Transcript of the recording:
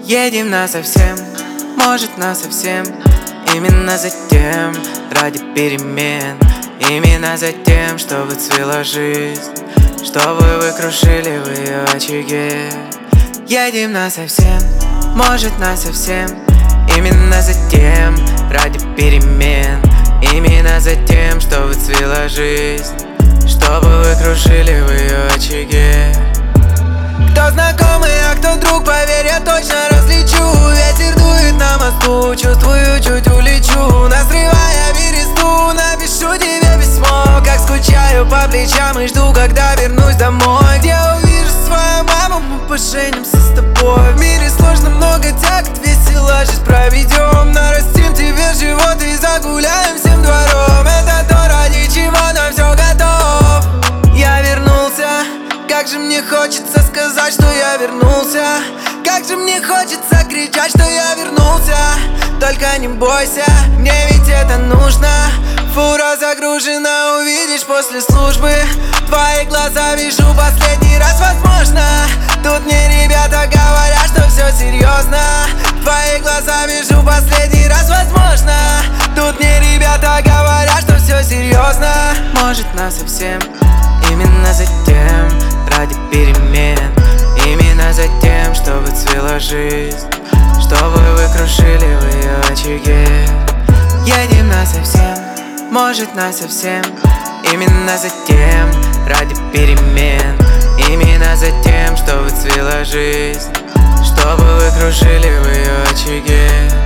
Едем насовсем, может насовсем. Именно за тем, ради перемен. Именно за тем, чтобы цвела жизнь, чтобы вы крушили в ее очаге. Едем насовсем, может насовсем. Именно за тем, ради перемен. Именно за тем, чтобы цвела жизнь, чтобы вы крушили в ее очаге. Кто знакомый, а кто друг, поверь, я точно различу. Ветер дует на мосту, чувствую, чуть улечу. Насрывая бересту, напишу тебе письмо. Как скучаю по плечам и жду, когда вернусь домой. Где увижу свою маму, мы поженимся с тобой. В мире сложно, много тягот, весело жизнь проведем. Нарастим тебе живот и загуляем всем двором. Это то, ради чего нам все готов. Я вернулся, как же мне хочется сказать, что я вернулся. Как же мне хочется кричать, что я вернулся. Только не бойся, мне ведь это нужно. Фура загружена, увидишь после службы. Твои глаза вижу последний раз, возможно. Тут мне ребята говорят, что все серьезно. Твои глаза вижу последний раз, возможно. Тут мне ребята говорят, что все серьезно. Может насовсем, именно за тем, ради перемен. Именно за тем, чтобы цвела жизнь, чтобы вы крушили в ее очаге. Едем насовсем, может насовсем. Именно за тем, ради перемен. Именно за тем, чтобы цвела жизнь, чтобы вы крушили в ее очаге.